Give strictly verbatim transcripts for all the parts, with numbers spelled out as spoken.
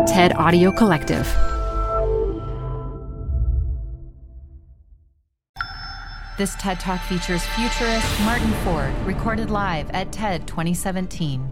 TED Audio Collective. This TED Talk features futurist Martin Ford, recorded live at TED twenty seventeen.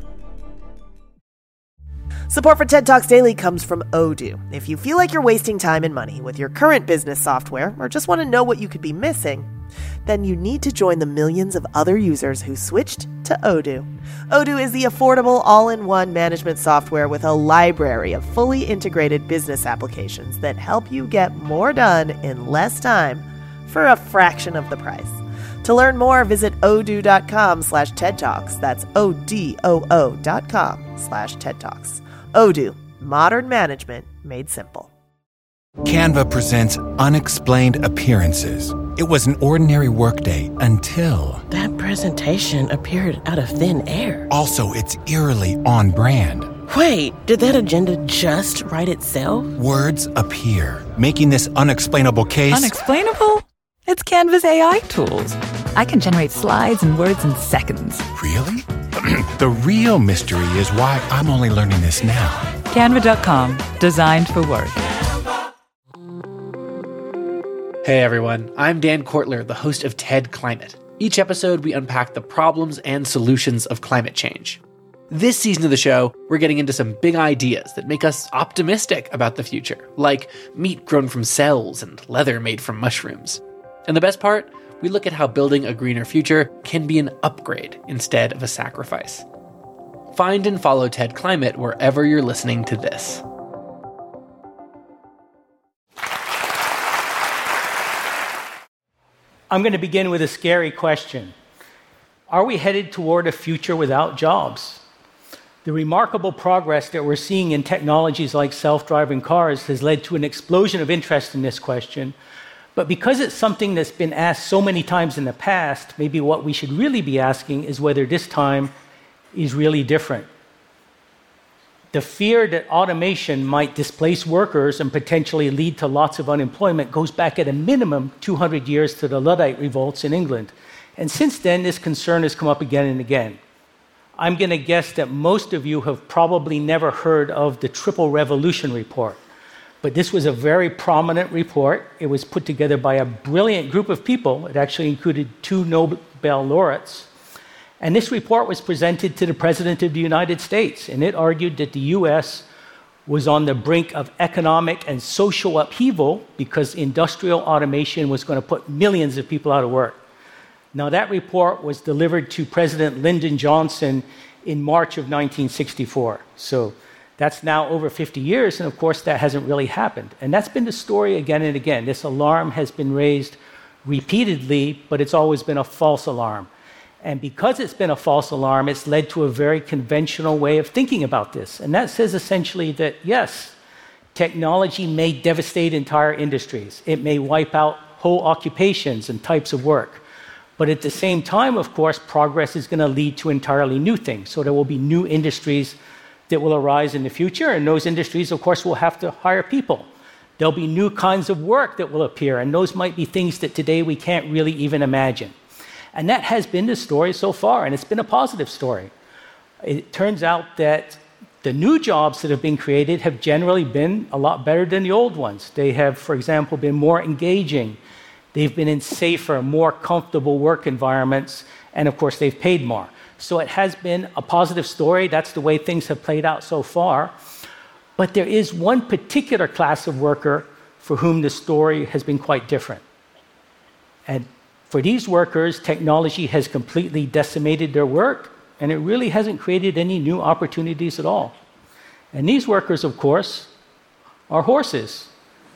Support for TED Talks Daily comes from Odoo. If you feel like you're wasting time and money with your current business software, or just want to know what you could be missing, then you need to join the millions of other users who switched to Odoo. Odoo is the affordable all-in-one management software with a library of fully integrated business applications that help you get more done in less time for a fraction of the price. To learn more, visit odoo.com slash TED Talks. That's O-D-O-O dot com slash TED Talks. Odoo, modern management made simple. Canva presents Unexplained Appearances. It was an ordinary workday until... That presentation appeared out of thin air. Also, it's eerily on brand. Wait, did that agenda just write itself? Words appear, making this unexplainable case... Unexplainable? It's Canva's A I tools. I can generate slides and words in seconds. Really? The real mystery is why I'm only learning this now. Canva dot com, designed for work. Hey everyone, I'm Dan Kortler, the host of TED Climate. Each episode, we unpack the problems and solutions of climate change. This season of the show, we're getting into some big ideas that make us optimistic about the future, like meat grown from cells and leather made from mushrooms. And the best part, we look at how building a greener future can be an upgrade instead of a sacrifice. Find and follow TED Climate wherever you're listening to this. I'm going to begin with a scary question. Are we headed toward a future without jobs? The remarkable progress that we're seeing in technologies like self-driving cars has led to an explosion of interest in this question. But because it's something that's been asked so many times in the past, maybe what we should really be asking is whether this time is really different. The fear that automation might displace workers and potentially lead to lots of unemployment goes back at a minimum two hundred years to the Luddite revolts in England. And since then, this concern has come up again and again. I'm going to guess that most of you have probably never heard of the Triple Revolution report. But this was a very prominent report. It was put together by a brilliant group of people. It actually included two Nobel laureates. And this report was presented to the President of the United States, and it argued that the U S was on the brink of economic and social upheaval because industrial automation was going to put millions of people out of work. Now, that report was delivered to President Lyndon Johnson in March of nineteen sixty-four. So that's now over fifty years, and of course, that hasn't really happened. And that's been the story again and again. This alarm has been raised repeatedly, but it's always been a false alarm. And because it's been a false alarm, it's led to a very conventional way of thinking about this. And that says essentially that, yes, technology may devastate entire industries. It may wipe out whole occupations and types of work. But at the same time, of course, progress is going to lead to entirely new things. So there will be new industries that will arise in the future, and those industries, of course, will have to hire people. There'll be new kinds of work that will appear, and those might be things that today we can't really even imagine. And that has been the story so far, and it's been a positive story. It turns out that the new jobs that have been created have generally been a lot better than the old ones. They have, for example, been more engaging. They've been in safer, more comfortable work environments, and of course, they've paid more. So it has been a positive story. That's the way things have played out so far. But there is one particular class of worker for whom the story has been quite different. And for these workers, technology has completely decimated their work, and it really hasn't created any new opportunities at all. And these workers, of course, are horses.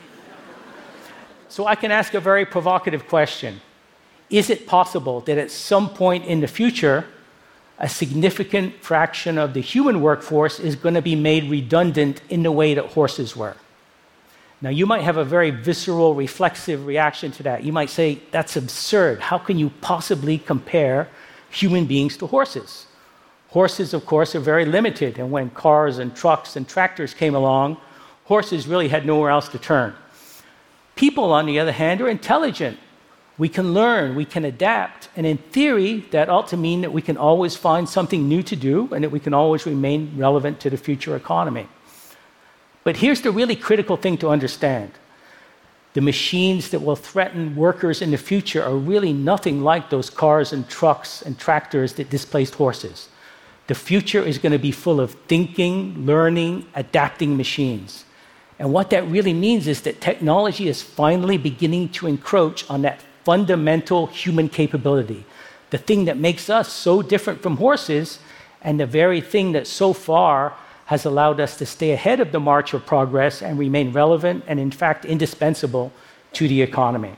So I can ask a very provocative question. Is it possible that at some point in the future, a significant fraction of the human workforce is going to be made redundant in the way that horses were? Now, you might have a very visceral, reflexive reaction to that. You might say, that's absurd. How can you possibly compare human beings to horses? Horses, of course, are very limited, and when cars and trucks and tractors came along, horses really had nowhere else to turn. People, on the other hand, are intelligent. We can learn, we can adapt, and in theory, that ought to mean that we can always find something new to do and that we can always remain relevant to the future economy. But here's the really critical thing to understand. The machines that will threaten workers in the future are really nothing like those cars and trucks and tractors that displaced horses. The future is going to be full of thinking, learning, adapting machines. And what that really means is that technology is finally beginning to encroach on that fundamental human capability, the thing that makes us so different from horses, and the very thing that so far has allowed us to stay ahead of the march of progress and remain relevant and, in fact, indispensable to the economy.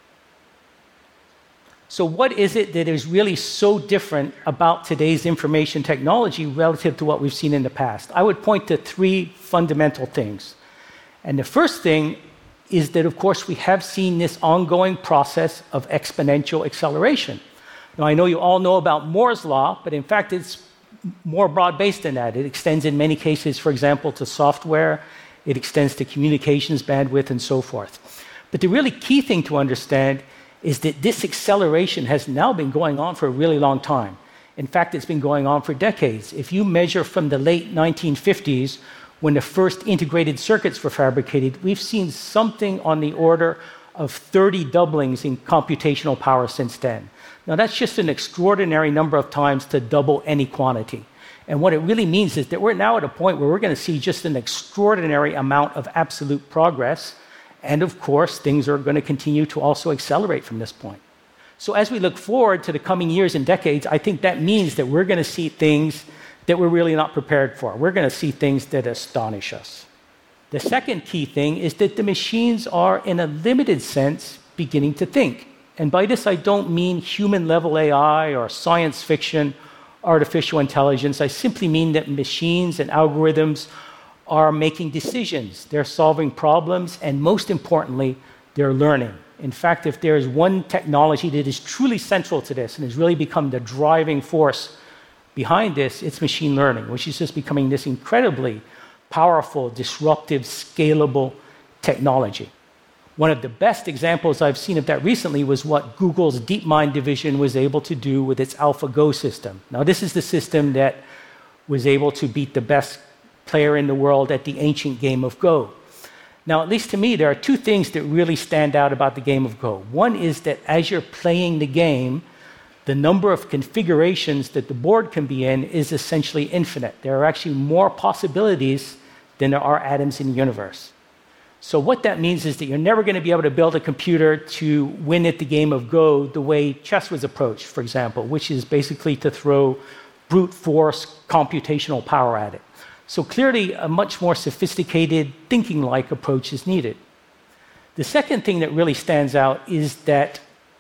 So what is it that is really so different about today's information technology relative to what we've seen in the past? I would point to three fundamental things. And the first thing is that, of course, we have seen this ongoing process of exponential acceleration. Now, I know you all know about Moore's Law, but in fact, it's more broad-based than that. It extends in many cases, for example, to software. It extends to communications bandwidth and so forth. But the really key thing to understand is that this acceleration has now been going on for a really long time. In fact, it's been going on for decades. If you measure from the late nineteen fifties, when the first integrated circuits were fabricated, we've seen something on the order of thirty doublings in computational power since then. Now, that's just an extraordinary number of times to double any quantity. And what it really means is that we're now at a point where we're going to see just an extraordinary amount of absolute progress. And of course, things are going to continue to also accelerate from this point. So as we look forward to the coming years and decades, I think that means that we're going to see things that we're really not prepared for. We're going to see things that astonish us. The second key thing is that the machines are, in a limited sense, beginning to think. And by this, I don't mean human-level A I or science fiction, artificial intelligence. I simply mean that machines and algorithms are making decisions. They're solving problems, and most importantly, they're learning. In fact, if there is one technology that is truly central to this and has really become the driving force behind this, it's machine learning, which is just becoming this incredibly powerful, disruptive, scalable technology. One of the best examples I've seen of that recently was what Google's DeepMind division was able to do with its AlphaGo system. Now, this is the system that was able to beat the best player in the world at the ancient game of Go. Now, at least to me, there are two things that really stand out about the game of Go. One is that as you're playing the game, the number of configurations that the board can be in is essentially infinite. There are actually more possibilities than there are atoms in the universe. So what that means is that you're never going to be able to build a computer to win at the game of Go the way chess was approached, for example, which is basically to throw brute force computational power at it. So clearly, a much more sophisticated, thinking-like approach is needed. The second thing that really stands out is that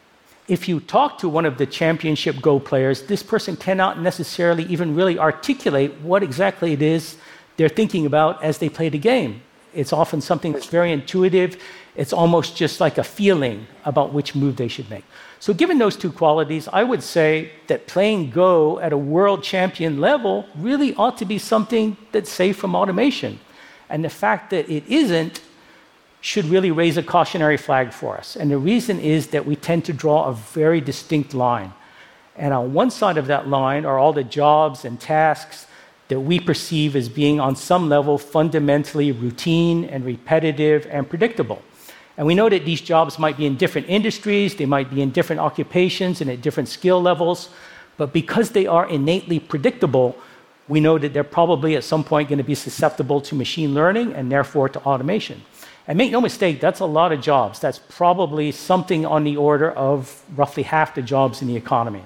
if you talk to one of the championship Go players, this person cannot necessarily even really articulate what exactly it is they're thinking about as they play the game. It's often something that's very intuitive. It's almost just like a feeling about which move they should make. So given those two qualities, I would say that playing Go at a world champion level really ought to be something that's safe from automation. And the fact that it isn't should really raise a cautionary flag for us. And the reason is that we tend to draw a very distinct line. And on one side of that line are all the jobs and tasks that we perceive as being on some level fundamentally routine and repetitive and predictable. And we know that these jobs might be in different industries, they might be in different occupations and at different skill levels, but because they are innately predictable, we know that they're probably at some point going to be susceptible to machine learning and therefore to automation. And make no mistake, that's a lot of jobs. That's probably something on the order of roughly half the jobs in the economy.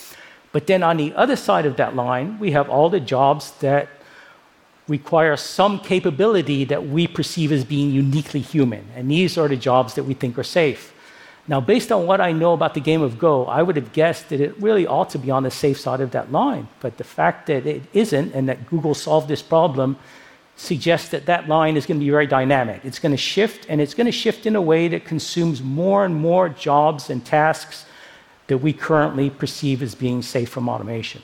But then on the other side of that line, we have all the jobs that require some capability that we perceive as being uniquely human. And these are the jobs that we think are safe. Now, based on what I know about the game of Go, I would have guessed that it really ought to be on the safe side of that line. But the fact that it isn't and that Google solved this problem suggests that that line is going to be very dynamic. It's going to shift, and it's going to shift in a way that consumes more and more jobs and tasks that we currently perceive as being safe from automation.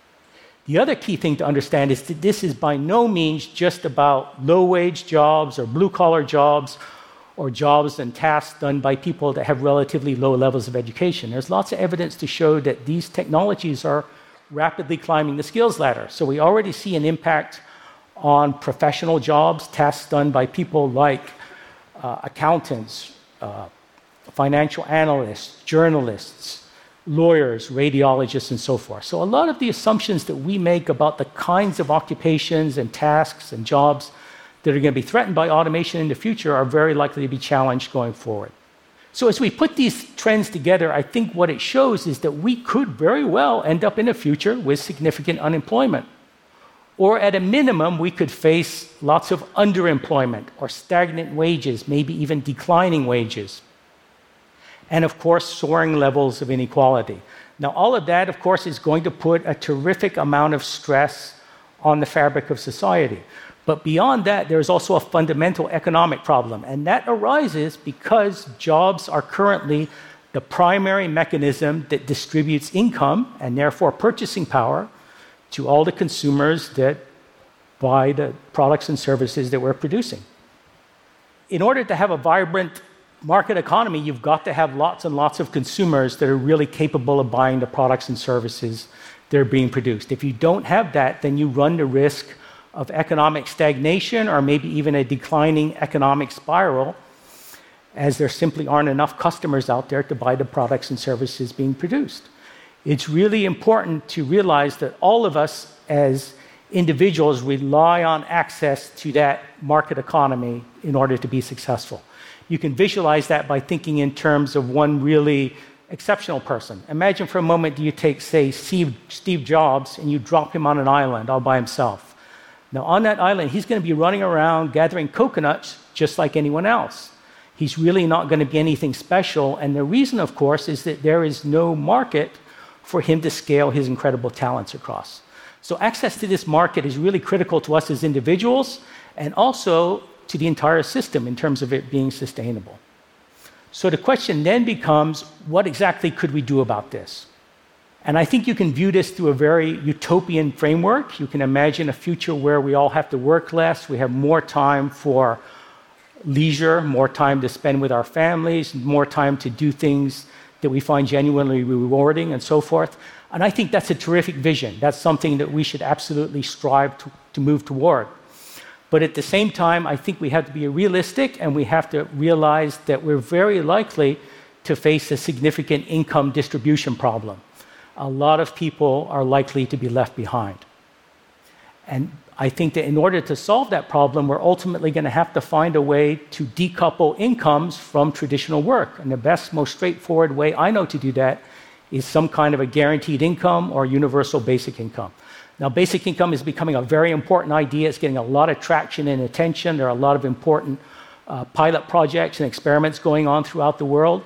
The other key thing to understand is that this is by no means just about low-wage jobs or blue-collar jobs or jobs and tasks done by people that have relatively low levels of education. There's lots of evidence to show that these technologies are rapidly climbing the skills ladder. So we already see an impact on professional jobs, tasks done by people like uh, accountants, uh, financial analysts, journalists, lawyers, radiologists, and so forth. So a lot of the assumptions that we make about the kinds of occupations and tasks and jobs that are going to be threatened by automation in the future are very likely to be challenged going forward. So as we put these trends together, I think what it shows is that we could very well end up in a future with significant unemployment. Or at a minimum, we could face lots of underemployment or stagnant wages, maybe even declining wages. And of course, soaring levels of inequality. Now, all of that, of course, is going to put a terrific amount of stress on the fabric of society. But beyond that, there's also a fundamental economic problem, and that arises because jobs are currently the primary mechanism that distributes income and therefore purchasing power to all the consumers that buy the products and services that we're producing. In order to have a vibrant market economy, you've got to have lots and lots of consumers that are really capable of buying the products and services that are being produced. If you don't have that, then you run the risk of economic stagnation or maybe even a declining economic spiral, as there simply aren't enough customers out there to buy the products and services being produced. It's really important to realize that all of us as individuals rely on access to that market economy in order to be successful. You can visualize that by thinking in terms of one really exceptional person. Imagine for a moment you take, say, Steve, Steve Jobs and you drop him on an island all by himself. Now, on that island, he's going to be running around gathering coconuts just like anyone else. He's really not going to be anything special. And the reason, of course, is that there is no market for him to scale his incredible talents across. So access to this market is really critical to us as individuals and also to the entire system in terms of it being sustainable. So the question then becomes, what exactly could we do about this? And I think you can view this through a very utopian framework. You can imagine a future where we all have to work less, we have more time for leisure, more time to spend with our families, more time to do things that we find genuinely rewarding, and so forth. And I think that's a terrific vision. That's something that we should absolutely strive to, to move toward. But at the same time, I think we have to be realistic and we have to realize that we're very likely to face a significant income distribution problem. A lot of people are likely to be left behind. And I think that in order to solve that problem, we're ultimately going to have to find a way to decouple incomes from traditional work. And the best, most straightforward way I know to do that is some kind of a guaranteed income or universal basic income. Now, basic income is becoming a very important idea. It's getting a lot of traction and attention. There are a lot of important uh, pilot projects and experiments going on throughout the world.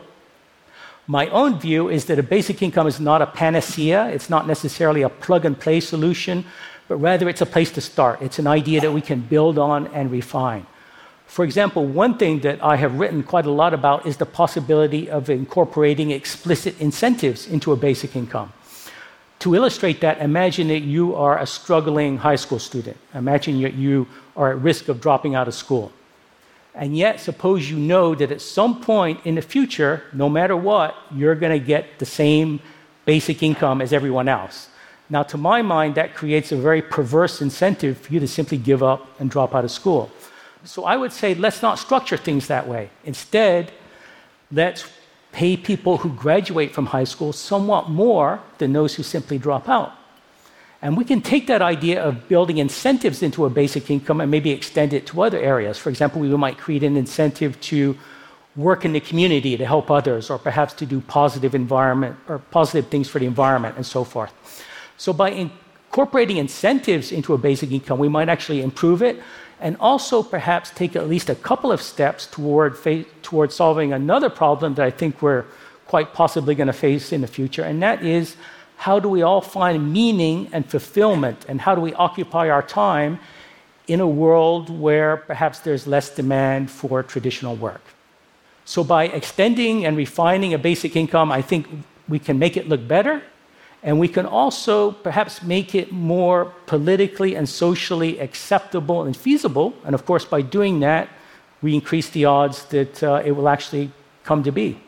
My own view is that a basic income is not a panacea. It's not necessarily a plug-and-play solution, but rather it's a place to start. It's an idea that we can build on and refine. For example, one thing that I have written quite a lot about is the possibility of incorporating explicit incentives into a basic income. To illustrate that, imagine that you are a struggling high school student. Imagine that you are at risk of dropping out of school. And yet, suppose you know that at some point in the future, no matter what, you're going to get the same basic income as everyone else. Now, to my mind, that creates a very perverse incentive for you to simply give up and drop out of school. So I would say, let's not structure things that way. Instead, let's pay people who graduate from high school somewhat more than those who simply drop out. And we can take that idea of building incentives into a basic income and maybe extend it to other areas. For example, we might create an incentive to work in the community to help others, or perhaps to do positive environment or positive things for the environment and so forth. So by incorporating incentives into a basic income, we might actually improve it and also perhaps take at least a couple of steps toward, fa- toward solving another problem that I think we're quite possibly going to face in the future, and that is, how do we all find meaning and fulfillment, and how do we occupy our time in a world where perhaps there's less demand for traditional work? So by extending and refining a basic income, I think we can make it look better, and we can also perhaps make it more politically and socially acceptable and feasible. And of course, by doing that, we increase the odds that uh, it will actually come to be.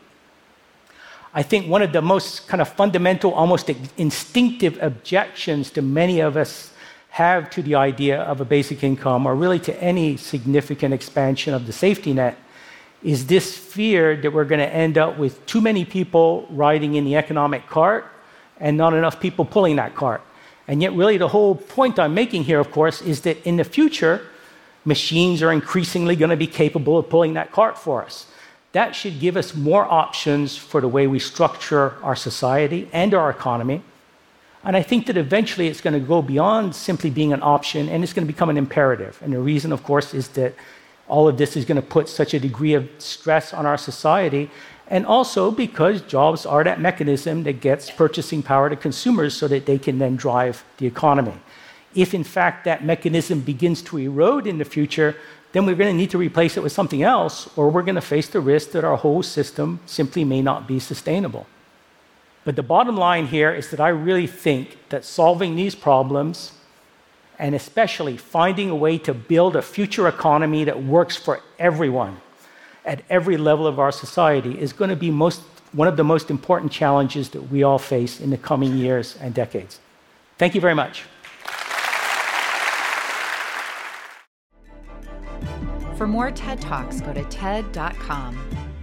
I think one of the most kind of fundamental, almost instinctive objections to many of us have to the idea of a basic income, or really to any significant expansion of the safety net, is this fear that we're going to end up with too many people riding in the economic cart and not enough people pulling that cart. And yet, really, the whole point I'm making here, of course, is that in the future, machines are increasingly going to be capable of pulling that cart for us. That should give us more options for the way we structure our society and our economy. And I think that eventually it's going to go beyond simply being an option, and it's going to become an imperative. And the reason, of course, is that all of this is going to put such a degree of stress on our society, and also because jobs are that mechanism that gets purchasing power to consumers so that they can then drive the economy. If, in fact, that mechanism begins to erode in the future, then we're going to need to replace it with something else, or we're going to face the risk that our whole system simply may not be sustainable. But the bottom line here is that I really think that solving these problems, and especially finding a way to build a future economy that works for everyone at every level of our society, is going to be most, one of the most important challenges that we all face in the coming years and decades. Thank you very much. For more TED Talks, go to ted dot com.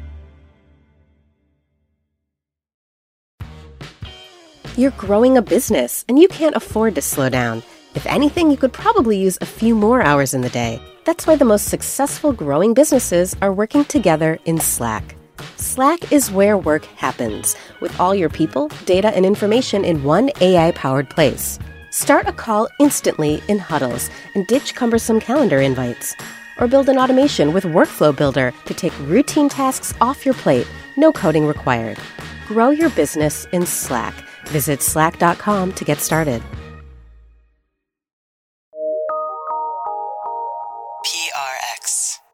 You're growing a business, and you can't afford to slow down. If anything, you could probably use a few more hours in the day. That's why the most successful growing businesses are working together in Slack. Slack is where work happens, with all your people, data, and information in one A I-powered place. Start a call instantly in huddles and ditch cumbersome calendar invites. Or build an automation with Workflow Builder to take routine tasks off your plate, no coding required. Grow your business in Slack. Visit slack dot com to get started. P R X.